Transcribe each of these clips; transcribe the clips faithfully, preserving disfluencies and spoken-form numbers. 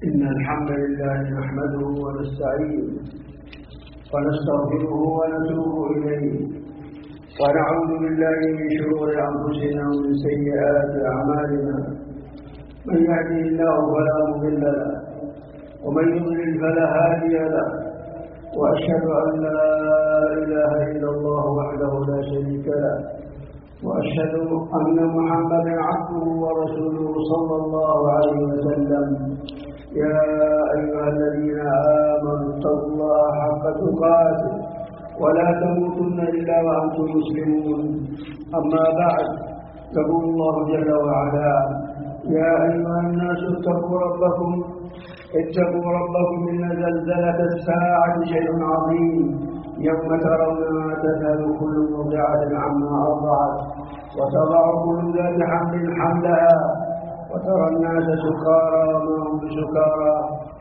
إن الحمد لله نحمده ونستعينه ونستغفره ونتوب إليه ونعوذ بالله من شرور أنفسنا ومن سيئات أعمالنا. من يهده الله فلا مضل له ومن يضلل فلا هادي له، وأشهد أن لا إله إلا الله وحده لا شريك له، وأشهد أن محمدا عبده ورسوله صلى الله عليه وسلم. يا أيها الذين آمنوا اتقوا الله حق تقاته ولا تموتن إلا وأنتم مسلمون. أما بعد، يقول الله جل وعلا: يا أيها الناس اتقوا ربكم اتقوا ربكم إن زلزلة الساعة شيء عظيم، يوم ترونها تذهل كل مرضعة عما أرضعت وتضع كل ذات حمل حملها وترى الناس سكارى وما هم بسكارى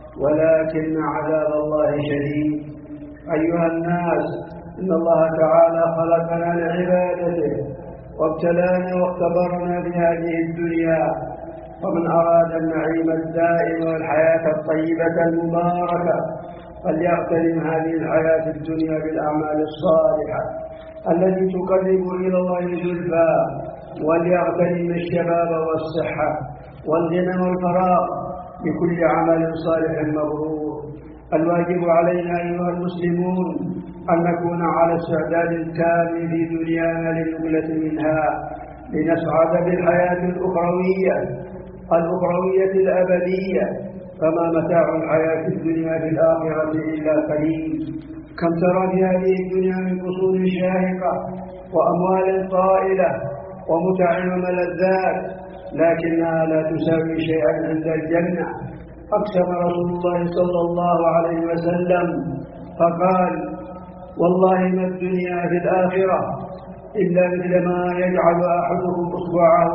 ولكن عذاب الله شديد. أيها الناس، إن الله تعالى خلقنا لعبادته وابتلانا واختبرنا بهذه الدنيا، ومن أراد النعيم الدائم والحياة الطيبة المباركة فليغتنم هذه الحياة الدنيا بالأعمال الصالحة التي تقرب إلى الله زلفى، وليغتنم الشباب والصحة والغنى والفراغ بكل عمل صالح مبرور. الواجب علينا أيها المسلمون أن نكون على استعداد تام في دنيانا للنقلة منها لنسعد بالحياة الأخروية الأخروية الأبدية، فما متاع الحياة الدنيا في الآخرة إلا قليل. كم ترى في هذه الدنيا من قصور شاهقة وأموال طائلة ومتع وملذات، لكنها لا تساوي شيئا عند الجنة. أقسم رسول الله صلى الله عليه وسلم فقال: والله ما الدنيا في الآخرة إلا مثل ما يجعل أحدكم أصبعه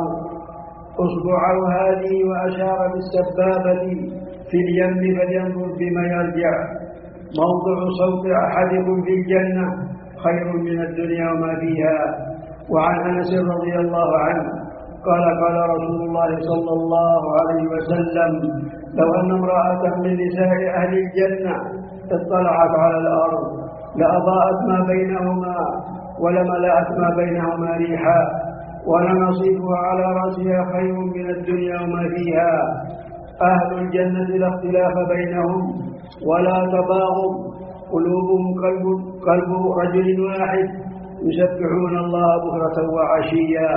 أصبعه هذه، وأشار بالسبابة في اليم فلينظر بما يرجع. موضع صوت أحدكم في الجنة خير من الدنيا وما فيها. وعن أنس رضي الله عنه قال: قال رسول الله صلى الله عليه وسلم: لو أن امرأة من نساء أهل الجنة اطلعت على الأرض لأضاءت ما بينهما ولملأت ما بينهما ريحا، ولنصيبها على رأسها خير من الدنيا وما فيها. أهل الجنة لا اختلاف بينهم ولا تباغض، قلوبهم قلب, قلب رجل واحد يسبحون الله بكرة وعشيا.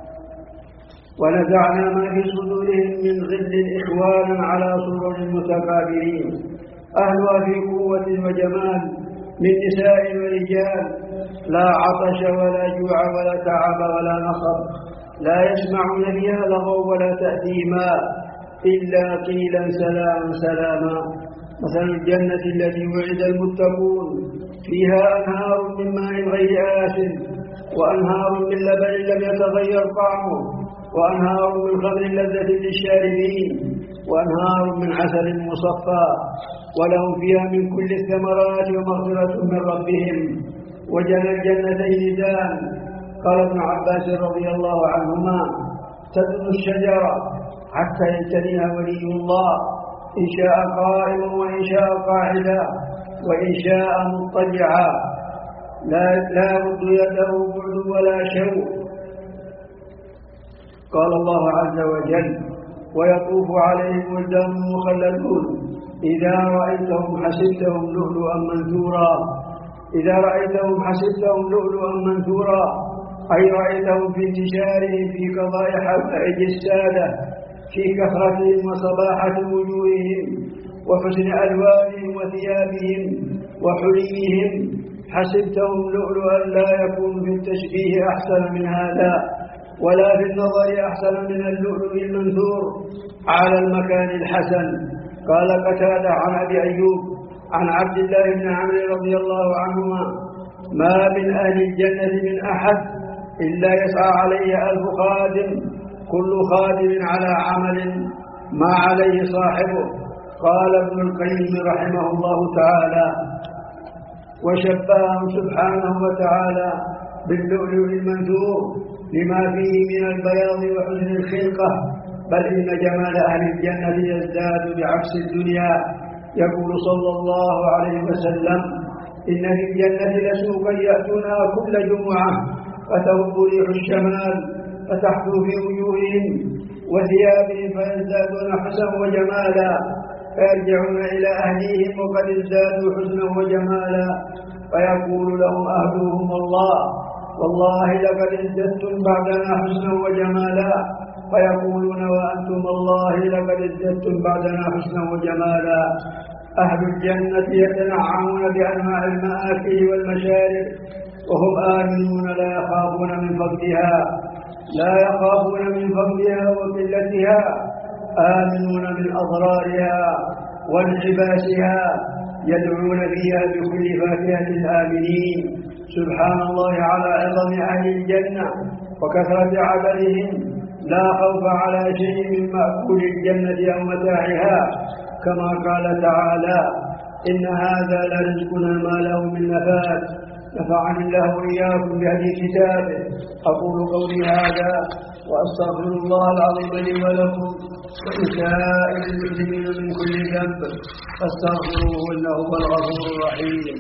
ونزعنا ما في صدورهم من غل إخوانا على سرر متقابلين، أهلها في قوة وجمال من نساء ورجال، لا عطش ولا جوع ولا تعب ولا نصب، لا يسمعون فيها لغوا ولا تأثيما إلا قيلا سلاما سلاما. مثل الجنة التي وعد المتقون فيها أنهار من ماء غير آسن، وأنهار من لبن لم يتغير طعمه، وأنهار من خمر لذة للشاربين، وأنهار من عسل مصفى، ولهم فيها من كل الثمرات ومغفرة من ربهم، وجنى الجنتين دان. قال ابن عباس رضي الله عنهما: تدن الشجرة حتى يجتنيها ولي الله، إن شاء قائما وإن شاء قاعدا وإن شاء مضطجعا، لا لا يرد يده بعد ولا شوك. قال الله عز وجل: ويطوف عليهم ولدان مخلدون إذا رأيتهم حسبتهم لؤلؤا منثورا. إذا رأيتهم حسبتهم لؤلؤا منثورا أي رأيتهم في انتشارهم في قضاء حوائج السادة، في كثرتهم وصباحة وجوههم وحسن ألوانهم وثيابهم وحليهم. حسبتهم لؤلؤا لا يكون في التشبيه أحسن من هذا، ولا في النظر أحسن من اللؤلؤ المنثور على المكان الحسن. قال قتادة عن أبي أيوب عن عبد الله بن عمرو رضي الله عنهما: ما من أهل الجنة من أحد إلا يسعى عليه ألف خادم، كل خادم على عمل ما عليه صاحبه. قال ابن القيم رحمه الله تعالى: وشبههم سبحانه وتعالى باللؤلؤ المنثور لما فيه من البياض وحسن الخلقة بل إن جمال أهل الجنة يزداد بعكس الدنيا. يقول صلى الله عليه وسلم: إن في الجنة لسوقا يأتونها كل جمعة فتهب ريح الشمال فتحدو في وجوههم وثيابهم فيزدادون حسنا وجمالا، فيرجعون إلى أهليهم وقد ازدادوا حسنا وجمالا، فيقول لهم أهلهم: الله والله لقد ازددتم بعدنا حسنا وجمالا، فيقولون: وأنتم الله لقد ازددتم بعدنا حسنا وجمالا. أهل الجنة يتنعمون بأنواع المآكل والمشارب وهم آمنون لا يخافون من فقدها لا يخافون من فقدها وقلتها، آمنون من أضرارها وانحباسها، يدعون فيها بكل فاكهة آمنين. سبحان الله على عظم أهل الجنة وكثرة عددهم، لا خوف على شيء من مأكول الجنة أو متاعها، كما قال تعالى: إن هذا لرزقنا ما له من نفاد. نفعني الله وإياكم بهدي كتابه. أقول قولي هذا وأستغفر الله العظيم لي ولكم ولسائر المسلمين من كل ذنب فاستغفروه إنه هو الغفور الرحيم.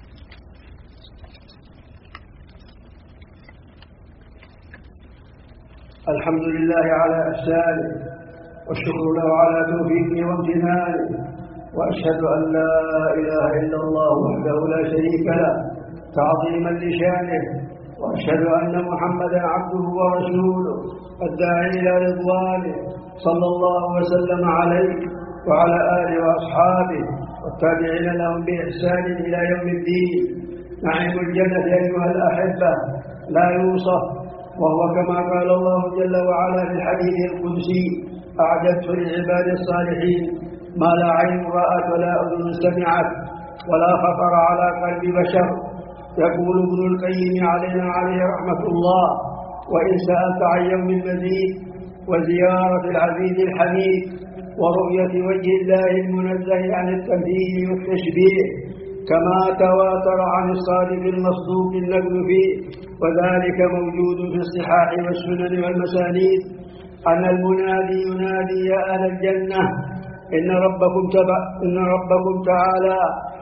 الحمد لله على إحسانه والشكر له على توفيقه وامتنانه، وأشهد أن لا إله إلا الله وحده لا شريك له تعظيما لشانه، وأشهد أن محمدا عبده ورسوله الداعي إلى رضوانه، صلى الله وسلم عليه وعلى آله وأصحابه والتابعين لهم بإحسان إلى يوم الدين. نعيم الجنة أيها الأحبة لا يوصف، وهو كما قال الله جل وعلا في الحديث القدسي: أعددت لعباد الصالحين ما لا عين رأت ولا أذن سمعت ولا خطر على قلب بشر. يقول ابن القيم علينا عليه رحمة الله: وإن سألت عن يوم المزيد وزيارة العزيز الحميد ورؤية وجه الله المنزه عن التمثيل والتشبيه، كما تواتر عن الصادق المصدوق النقل فيه، وذلك موجود في الصحاح والسنن والمسانيد، أن المنادي ينادي: يا أهل الجنة إن ربكم تبع إن ربكم تعالى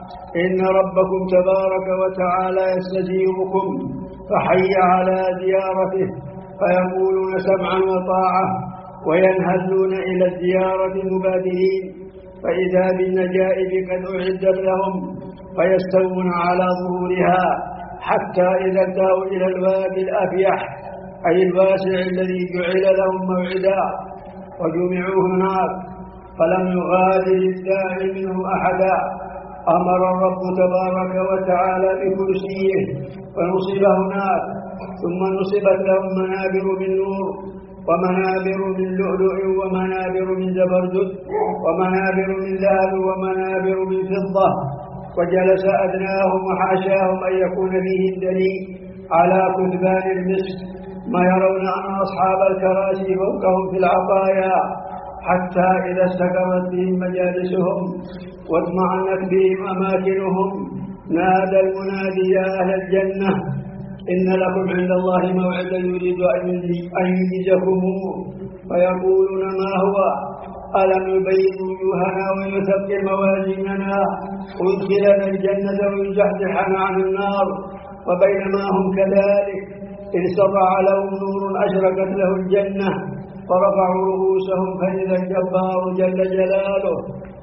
إن ربكم تبارك وتعالى يستجيبكم، فحي على زيارته، فيقولون سمعا وطاعة وينهلون إلى الزيارة مبادرين، فإذا بالنجائب قد أعدت لهم فيستوون على ظهورها، حتى إذا انتهوا إلى الوادي الأفيح أي الواسع الذي جعل لهم موعدا وجمعوا هناك فلم يغادر الداعي منهم أحدا، أمر الرب تبارك وتعالى بكرسيه فنصب هناك، ثم نصبت لهم منابر من نور ومنابر من لؤلؤ ومنابر من زبرجد ومنابر من ذهب ومنابر من فضة، وجلس أدناهم وحاشاهم أن يكون فيه الدليل على كتبان المسك، ما يرون أن أصحاب الكراسي فوقهم في العطايا، حتى إذا استقرت بهم مجالسهم واطمأنت بهم أماكنهم نادى المنادي: يا أهل الجنة إن لكم عند الله موعدا يريد أن ينجزكموه، فيقولون: ما هو؟ ألم يبيض وجوهنا ويثقل موازيننا ويدخلنا الجنة ويزحزحنا عن النار؟ وبينما هم كذلك إذ سطع لهم نور أشرقت له الجنة، فرفعوا رؤوسهم فإذا الجبار جل جلاله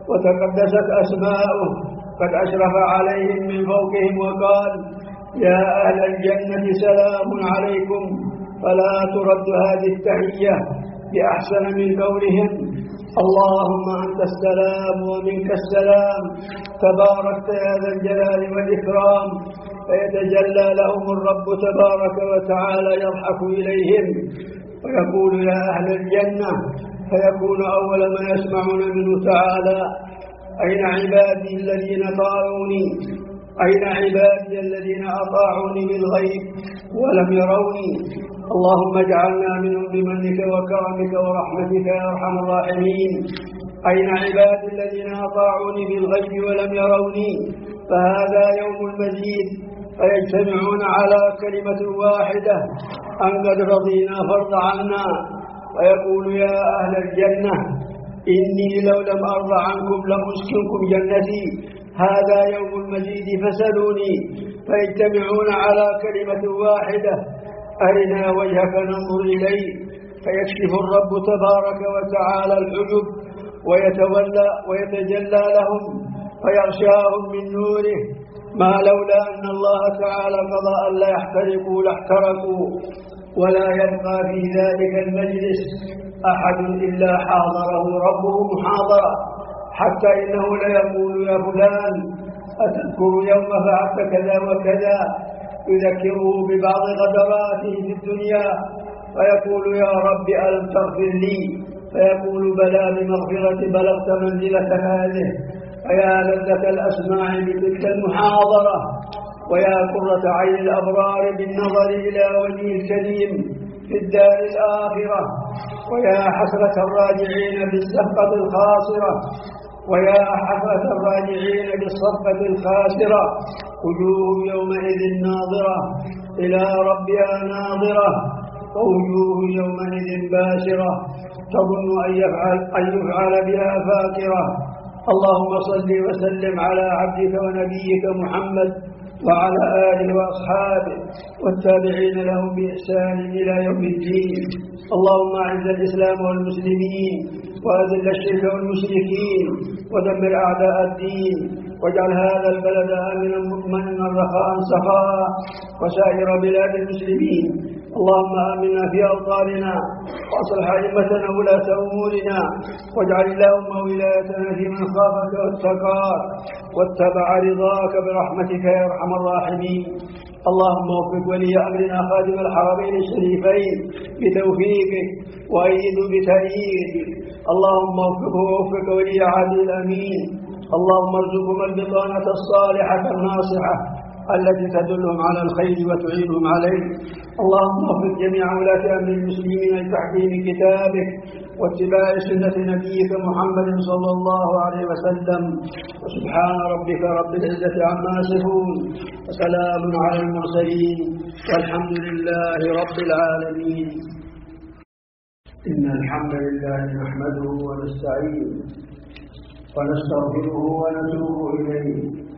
وتقدست أسماؤه قد أشرف عليهم من فوقهم وقال: يا أهل الجنة سلام عليكم، فلا ترد هذه التحية بأحسن من قولهم: اللهم أنت السلام ومنك السلام، تباركت يا ذا الجلال والإكرام. فيتجلى لهم الرب تبارك وتعالى يضحك إليهم ويقول: يا أهل الجنة، فيكون أول ما يسمعون منه تعالى: أين عبادي الذين طاعوني؟ أين عبادي الذين أطاعوني بالغيب ولم يروني؟ اللهم اجعلنا منهم بمنك وكرمك ورحمتك يا أرحم الراحمين. أين عبادي الذين أطاعوني بالغيب ولم يروني؟ فهذا يوم المزيد، فيجتمعون على كلمة واحدة: أن قد رضينا فارض عنا، ويقول يا أهل الجنة إني لو لم أرضى عنكم لم أسكنكم جنتي، هذا يوم المزيد فسلوني، فيجتمعون على كلمة واحدة: أرنا وجهك ننظر إليه، فيكشف الرب تبارك وتعالى الحجب ويتولى ويتجلى لهم فيغشاهم من نوره، ما لولا أن الله تعالى قضى أن لا يحترقوا لاحترقوا، ولا يبقى في ذلك المجلس أحد إلا حاضره ربه محاضرة، حتى إنه ليقول يا فلان أتذكر يوم فعلت كذا وكذا، يذكره ببعض غدراته في الدنيا، فيقول يا رب ألم تغفر لي؟ فيقول بلى بمغفرة بلغت منزلة هذه. فيا لذة الأسماع بتلك المحاضرة، ويا قرة عين الأبرار بالنظر إلى وجه الكريم في الدار الآخرة، ويا حسرة الراجعين بالصفقة الخاسرة ويا حسرة الراجعين بالصفقة الخاسرة وجوه يومئذ ناظرة إلى ربها ناظرة، ووجوه يومئذ باسرة تظن أن يفعل, أن يفعل بها فاكرة. اللهم صل وسلم على عبدك ونبيك محمد وعلى آله وأصحابه والتابعين لهم بإحسان إلى يوم الدين. اللهم أعز الإسلام والمسلمين، وأذل الشرك والمشركين، ودمر أعداء الدين، واجعل هذا البلد آمنا مطمئنا رخاء سخاء، وسائر بلاد المسلمين. اللهم آمنا في أوطاننا، وأصلح أئمتنا ولاة أمورنا، واجعل اللهم ولايتنا في من خافك واتقاك واتبع رضاك برحمتك يا أرحم الراحمين. اللهم وفق ولي أمرنا خادم الحرمين الشريفين بتوفيقك وأيده بتأييدك. اللهم وفقه ووفق ولي عهده الأمين. اللهم ارزقهم البطانة الصالحة الناصحة التي تدلهم على الخير وتعينهم عليه. اللهم وفق جميع ولاة أمر المسلمين لتحكيم كتابك واتباع سنة نبيك محمد صلى الله عليه وسلم. وسبحان ربك رب العزة عما يصفون، وسلام على المرسلين، والحمد لله رب العالمين. إن الحمد لله نحمده ونستعينه ونستغفره ونتوب إليه،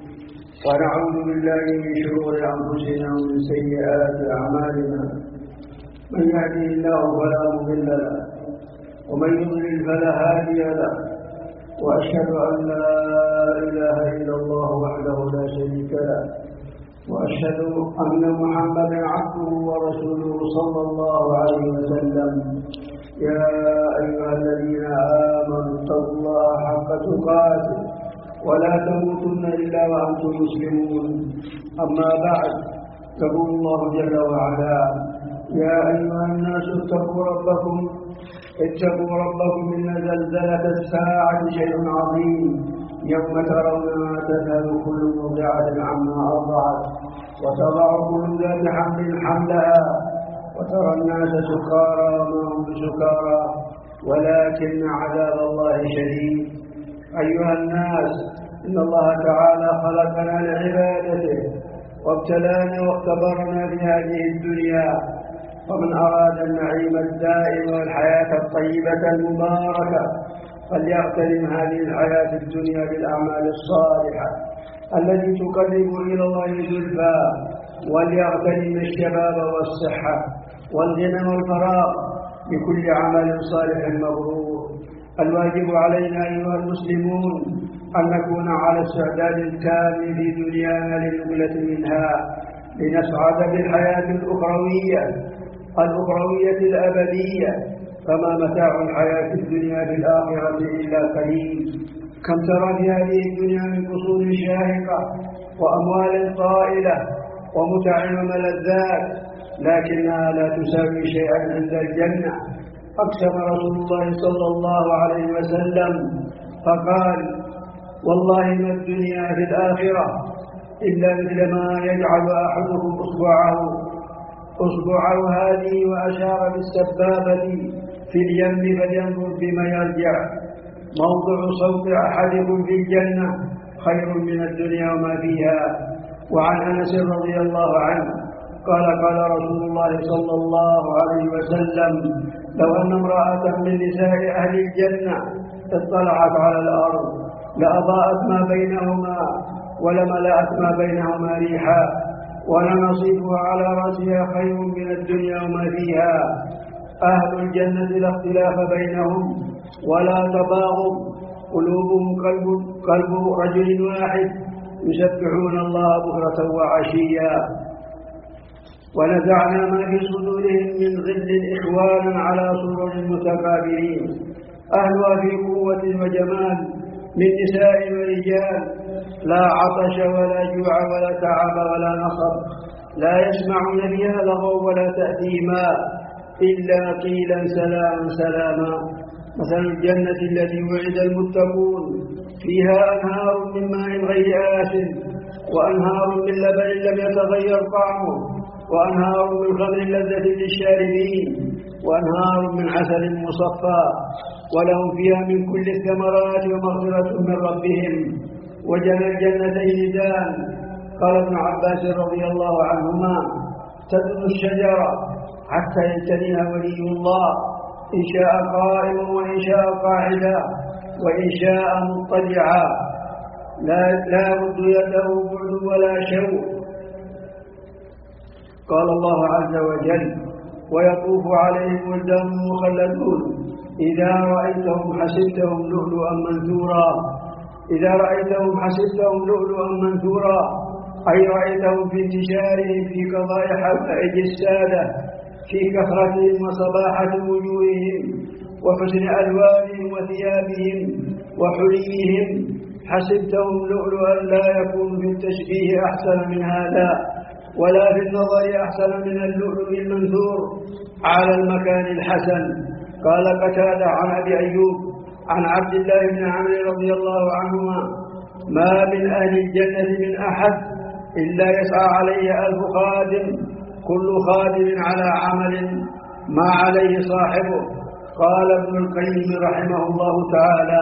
ونعوذ بالله من شرور أنفسنا ومن سيئات أعمالنا. من يهده الله فلا مضل له، ومن يضلل فلا هادي له، وأشهد أن لا إله إلا الله وحده لا شريك له، وأشهد أن محمدا عبده ورسوله صلى الله عليه وسلم. يا أيها الذين آمنوا اتقوا الله حق تقاته ولا تموتن إلا وأنتم مسلمون. أما بعد، يقول الله جل وعلا: يا أيها الناس اتقوا ربكم اتقوا ربكم إن زلزلة الساعة شيء عظيم، يوم ترونها تذهل كل مرضعة عما أرضعت وتضع كل ذات حمل حملها، وترى الناس سكارى وما هم بسكارى ولكن عذاب الله شديد. أيها الناس، إن الله تعالى خلقنا لعبادته وابتلانا واختبرنا في هذه الدنيا، ومن أراد النعيم الدائم والحياة الطيبة المباركة فليغتنم هذه الحياة الدنيا بالأعمال الصالحة التي تقرب إلى الله زلفى، وليغتنم الشباب والصحة والغنى والفراغ بكل عمل صالح مبرور. الواجب علينا أيها المسلمون أن نكون على استعداد كامل في دنيانا للنقلة منها، لنسعد بالحياة الأخروية الأخروية الأبدية، فما متاع الحياة الدنيا في الآخرة إلا قليل. كم ترى في هذه الدنيا من قصور شاهقة وأموال طائلة ومتع وملذات، لكنها لا تساوي شيئا عند الجنة. أقسم رسول الله صلى الله عليه وسلم فقال: والله ما الدنيا في الآخرة إلا مثل ما يجعل أحدكم أصبعه أصبعه هذه، وأشار بالسبابة في اليم فلينظر بما يرجع. موضع صوت أحدكم في الجنة خير من الدنيا وما فيها. وعن أنس رضي الله عنه قال: قال رسول الله صلى الله عليه وسلم: لو أن امرأة من نساء أهل الجنة اطلعت على الأرض لأضاءت ما بينهما ولملأت ما بينهما ريحا ولنصيبها على رأسها خير من الدنيا وما فيها. أهل الجنة لا اختلاف بينهم ولا تباغض، قلوبهم قلب, قلب رجل واحد يسبحون الله بكرة وعشيا. ونزعنا ما في صدورهم من غل إخوانا على سرر متقابلين، أهلها في قوة وجمال من نساء ورجال، لا عطش ولا جوع ولا تعب ولا نصب، لا يسمعون فيها لغوا ولا تأثيما إلا قيلا سلاما سلاما. مثل الجنة التي وعد المتقون فيها أنهار من ماء غير آسن وأنهار من لبن لم يتغير طعمه وأنهار من خمر لذة للشاربين وأنهار من عسل مصفى ولهم فيها من كل الثمرات ومغفرة من ربهم وجنى الجنتين دان. قال ابن عباس رضي الله عنهما: تدن الشجرة حتى يجتنيها ولي الله، إن شاء قائما وإن شاء قاعدا وإن شاء مضطجعا، لا لا يرد يده بعد ولا شوك. قال الله عز وجل: ويطوف عليهم ولدان مخلدون إذا رأيتهم حسبتهم لؤلؤا منثورا. إذا رأيتهم حسبتهم لؤلؤا منثورا أي رأيتهم في انتشارهم في قضاء حوائج السادة، في كثرتهم وصباحة وجوههم وحسن ألوانهم وثيابهم وحليهم. حسبتهم لؤلؤا لا يكون في التشبيه أحسن من هذا ولا في النظر أحسن من اللؤلؤ المنثور على المكان الحسن. قال قتادة عن أبي أيوب عن عبد الله بن عمرو رضي الله عنهما: ما من أهل الجنة من أحد إلا يسعى عليه ألف خادم، كل خادم على عمل ما عليه صاحبه. قال ابن القيم رحمه الله تعالى: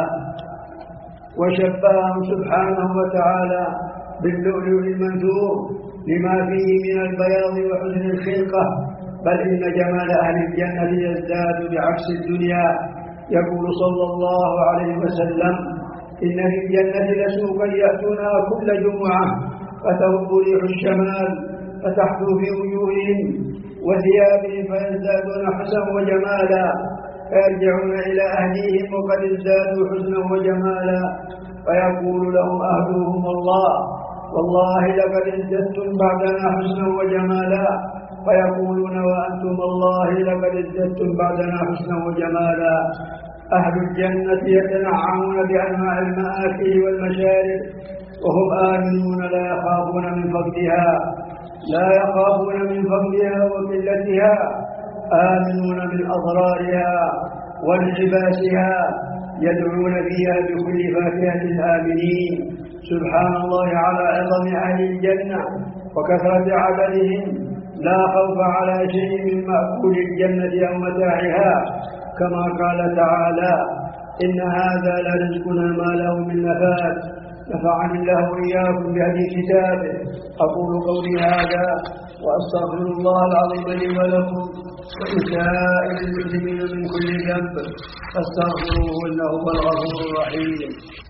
وشبههم سبحانه وتعالى باللؤلؤ المنثور لما فيه من البياض وحسن الخلقة، بل إن جمال أهل الجنة يزداد بعكس الدنيا. يقول صلى الله عليه وسلم: إن في الجنة لسوقا يأتونها كل جمعة فتهب ريح الشمال فتحثو في وجوههم وثيابهم فيزدادون حسنا وجمالا، فيرجعون إلى أهليهم وقد ازدادوا حسنا وجمالا، فيقول لهم أهلهم: الله والله لقد ازددتم بعدنا حسنا وجمالا، فيقولون: وأنتم الله لقد ازددتم بعدنا حسنا وجمالا. أهل الجنة يتنعمون بأنواع المآكل والمشارب وهم آمنون لا يخافون من فقدها لا يخافون من فقدها وقلتها، آمنون من أضرارها وانعباسها، يدعون فيها بكل فاكهة آمنين. سبحان الله على عظم أهل الجنة وكثرة عددهم، لا خوف على شيء من مأكول الجنة أو متاعها، كما قال تعالى: إن هذا لرزقنا ما له من نفاد. نفعني الله وإياكم بهدي كتابه. أقول قولي هذا وأستغفر الله العظيم لي ولكم ولسائر المسلمين من كل ذنب فاستغفروه إنه هو الغفور الرحيم.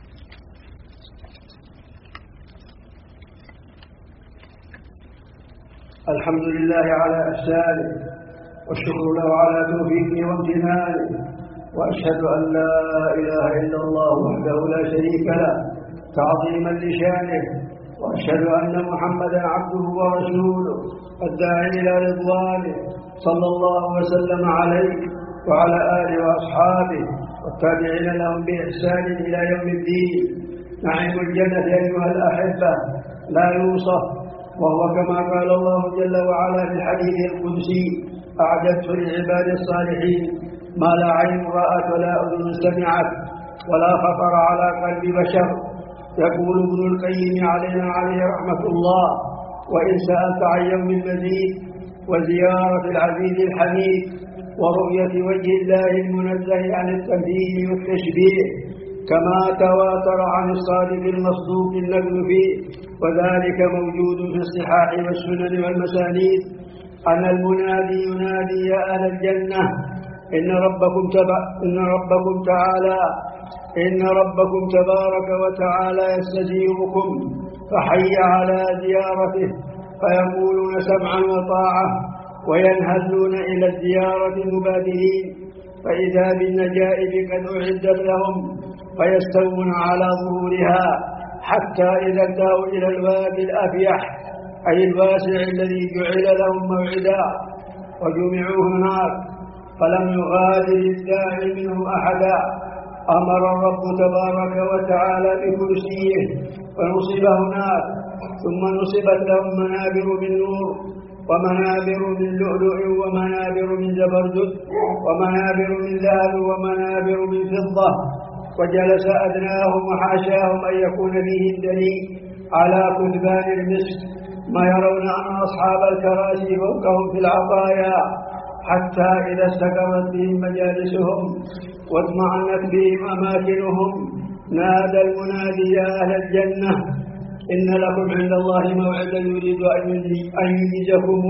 الحمد لله على إحسانه والشكر له على توفيقه وامتنانه، وأشهد أن لا إله إلا الله وحده لا شريك له تعظيما لشانه، وأشهد أن محمدا عبده ورسوله الداعي إلى رضوانه، صلى الله وسلم عليه وعلى آله وأصحابه والتابعين لهم بإحسان إلى يوم الدين. نعيم الجنة أيها الأحبة لا يوصف، وهو كما قال الله جل وعلا في الحديث القدسي: أعددت لعباد الصالحين ما لا عين رأت ولا أذن سمعت ولا خطر على قلب بشر. يقول ابن القيم علينا عليه رحمة الله: وإن سألت عن يوم المزيد وزيارة العزيز الحميد ورؤية وجه الله المنزه عن التمثيل والتشبيه كما تواتر عن الصادق المصدوق النقل فيه، وذلك موجود في الصحاح والسنن والمسانيد، أن المنادي ينادي: يا أهل الجنة إن ربكم تبع إن ربكم تعالى إن ربكم تبارك وتعالى يستجيبكم فحي على زيارته فيقولون سمعا وطاعة وينهزون إلى الزيارة مبادرين فإذا بالنجائب قد أعدت لهم فيستوون على ظهورها حتى إذا انتهوا إلى الوادي الأفيح أي الواسع الذي جعل لهم موعدا وجمعوا هناك فلم يغادر الداعي منهم أحدا أمر الرب تبارك وتعالى بكرسيه فنصب هناك ثم نصبت لهم منابر من نور ومنابر من لؤلؤ ومنابر من زبرجد ومنابر من ذهب ومنابر من فضة وجلس أدناهم وحاشاهم أن يكون فيه الدليل على كتبان المسك ما يرون أن أصحاب الكراسي فوقهم في العطايا حتى إذا استقرت بهم مجالسهم واطمأنت بهم أماكنهم نادى المنادي يا أهل الجنة إن لكم عند الله موعدا يريد أن ينجزكم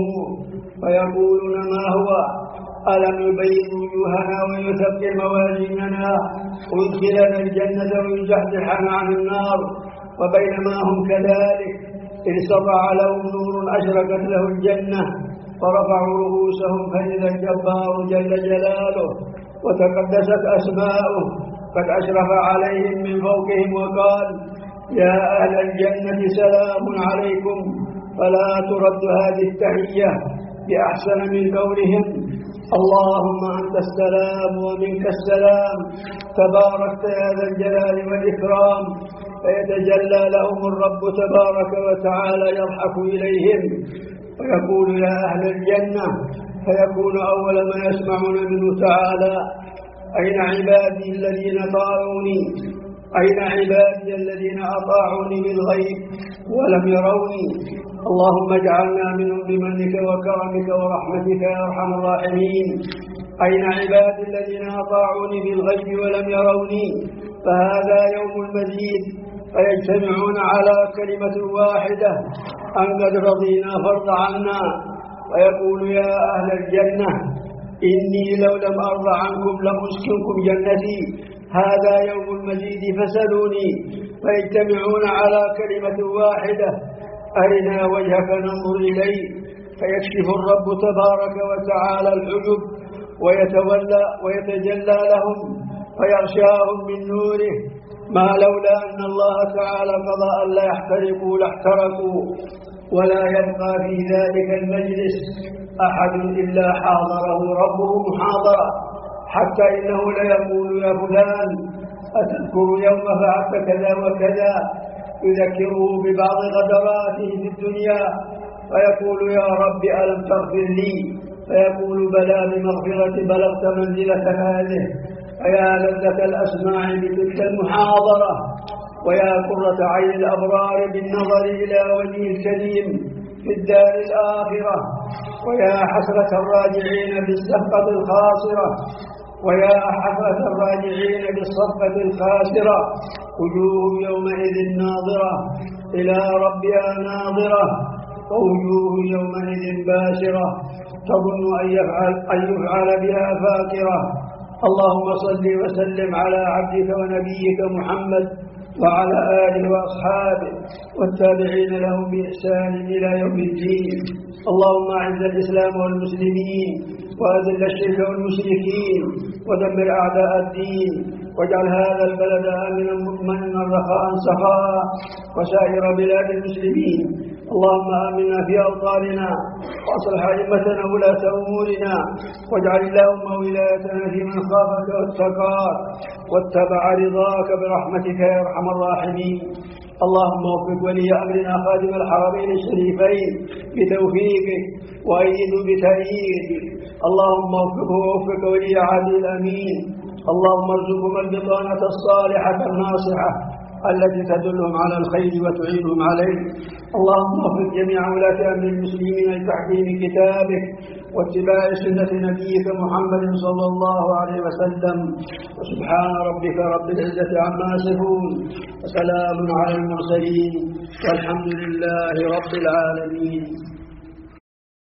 فيقولون ما هو ألم يبيض وجوهنا ويثقل موازيننا ويدخلنا الجنة ويزحزحنا عن النار وبينما هم كذلك إذ سطع لهم نور أشرقت له الجنة فرفعوا رؤوسهم فإذا الجبار جل جلاله وتقدست أسماؤه قد أشرف عليهم من فوقهم وقال يا أهل الجنة سلام عليكم فلا ترد هذه التحية بأحسن من قولهم اللهم أنت السلام ومنك السلام تباركت يا ذا الجلال والإكرام فيتجلى لهم الرب تبارك وتعالى يضحك إليهم ويقول يا أهل الجنة فيكون أول ما يسمعون منه تعالى أين عبادي الذين طاعوني أين عبادي الذين أطاعوني بالغيب ولم يروني اللهم اجعلنا منهم بمنك وكرمك ورحمتك يا أرحم الراحمين أين عبادي الذين أطاعوني بالغيب ولم يروني فهذا يوم المزيد فيجتمعون على كلمة واحدة أن قد رضينا فرض عنا ويقول يا أهل الجنة إني لو لم أرض عنكم لم أسكنكم جنتي هذا يوم المزيد فسلوني فيجتمعون على كلمة واحدة أرنا وجهك ننظر إليه فيكشف الرب تبارك وتعالى الحجب ويتولى ويتجلى لهم فيغشاهم من نوره ما لولا أن الله تعالى قضى أن لا يحترقوا لاحترقوا ولا يبقى في ذلك المجلس أحد إلا حاضره ربه محاضرة حتى إنه ليقول يا فلان أتذكر يوم فعلت كذا وكذا يذكره ببعض غدراته في الدنيا فيقول يا رب ألم تغفر لي فيقول بلى بمغفرة بلغت منزلة هذه فيا لذة الأسماع بتلك المحاضرة ويا قرة عين الأبرار بالنظر إلى وجه الكريم في الدار الآخرة ويا حسرة الراجعين بالصفقة الخاسرة ويا حسرة الراجعين بالصفقة الخاسرة وجوه يومئذ ناظرة إلى ربها ناظرة ووجوه يومئذ باسرة تظن أن يفعل, أن يفعل بها فاكرة اللهم صل وسلم على عبدك ونبيك محمد وعلى آله وأصحابه والتابعين لهم بإحسان إلى يوم الدين اللهم أعز الإسلام والمسلمين وأذل الشرك والمشركين ودمر أعداء الدين واجعل هذا البلد آمنا مطمئنا رخاء سخاء وسائر بلاد المسلمين اللهم آمنا في أوطاننا وأصلح أئمتنا ولاة أمورنا واجعل اللهم ولايتنا في من خافك واتقاك واتبع رضاك برحمتك يا أرحم الراحمين اللهم وفق ولي أمرنا خادم الحرمين الشريفين بتوفيقك وأيده بتأييدك اللهم وفقه ووفق ولي عهده الأمين اللهم ارزقهم البطانة الصالحة الناصحة التي تدلهم على الخير وتعينهم عليه اللهم وفق جميع ولاة أمر المسلمين لتحكيم كتابك واتباع سنة نبيك محمد صلى الله عليه وسلم وسبحان ربك رب العزة عما يصفون وسلام على المرسلين والحمد لله رب العالمين.